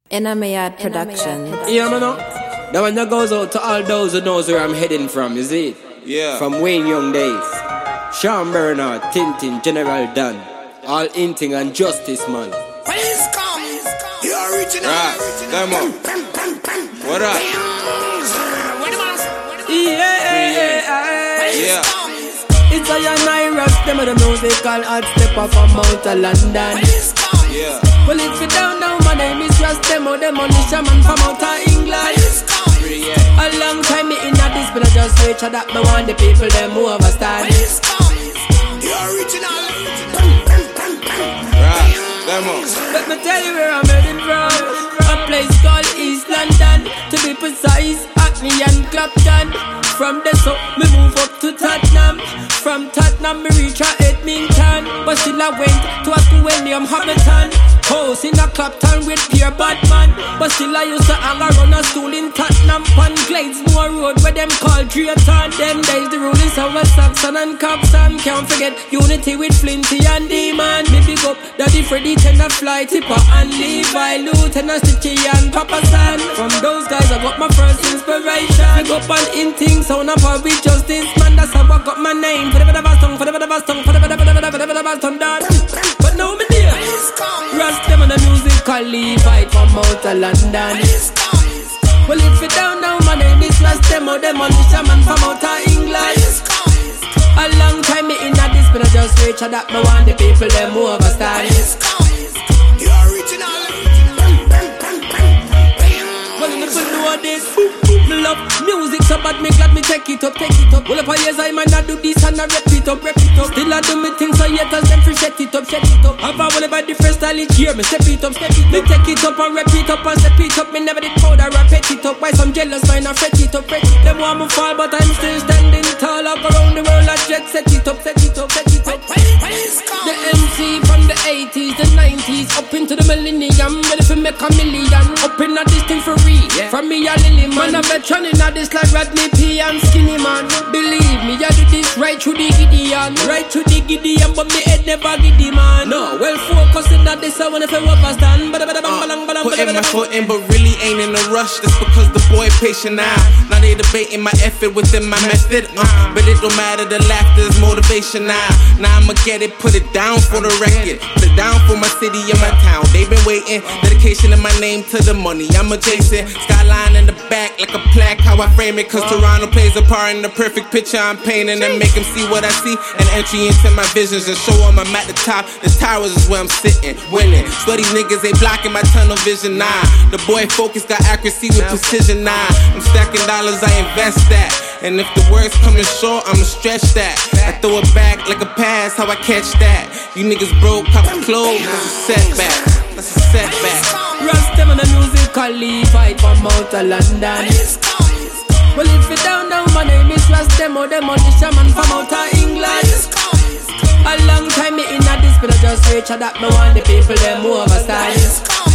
Enamayad Productions. Yeah, man. That one that goes out to all those who knows where I'm heading from, you see? Yeah. From Wayne Young days. Sean Bernard, Tintin, General Dan. All inting and justice, man. Please come. The original. Right. Come on. What up? Yeah. It's a Naira, them of the musical art step up from Mount London. Yeah. Well, if you down now, my name is Rastemo, the money shaman from out of England. A long time me in a this, but I just reach that me want the people them who understand. The original. Right. Come on. Let me tell you where I'm heading from. A place called East London, to be precise, Hackney and Clapton. From there so me move up to Tottenham. From Tottenham me reach a Edmonton, but still I went to a school named Hamilton. House in a Clapton with pure bad man, but still I used to hang around a school in Tottenham on Gladesmore Road where them call Drayton. Them days the rulings of Saxon and Copson. Can't forget unity with Flinty and D-Man. Me big up Daddy Freddy, Tender Fly, Tipper and Levi, Lieutenant Stitchy and Papa San. From those guys I got my first inspiration. Big up on in things, sound up with justice, man. That's how I got my name. For the better song, for the better song, for the better song, done. But now me dear, Rast them on the musical Levi from out of London. Well, if you down now, my name is Rastemo, the money shaman from out of England. A long time me in a this, but I just reach that me want the people them who understand. The original. Well, if you know this, me love music so bad, me glad me take it up. Well, up a years I might not do this and I rep it up. Still I do me things so yet as them free set it up. Have a whole about different style each year, me step it up. Me take it up and rep it up and step it up. Me never did powder or pet it up. Why some jealous mind I fret it up. Them want me fall but I'm still standing tall. Up around the world I jet set it up. The MC from the 80s, the 90s, up into the millennium, ready for make a million. Up in a this thing for real, from me a Lily man. A veteran in a this like Rodney P and Skinny man. Believe me, I do this right through the Gideon. But me head never giddy man. No, well focused in that this I wanna feel overstand. Putting my foot in but really ain't in a rush. That's because the boy patient now. Now they debating my effort within my method. But it don't matter, the laughter is motivation now. Now I'ma get it, put it down for the record. Put it down for my city and my town. They've been waiting, dedication in my name to the money. I'm adjacent, skyline in the back like a plaque. How I frame it, cause Toronto plays a part in the perfect picture I'm painting. And make them see what I see, and entry into my visions. And show them I'm at the top, the towers is where I'm sitting, winning. Sweaty niggas ain't blocking my tunnel vision, nah. The boy focus got accuracy with precision, nah. I'm stacking dollars, I invest that. And if the words coming short, I'ma stretch that. I throw it back like a pass, how I catch that. You niggas broke, cop clothes, that's a setback. That's a setback. Rust them on the musical Levi from out of London. Well, if you down now, my name is Rastemo, the money shaman from out of England. A long time me in a this, but I just reach that me want the people them who understand.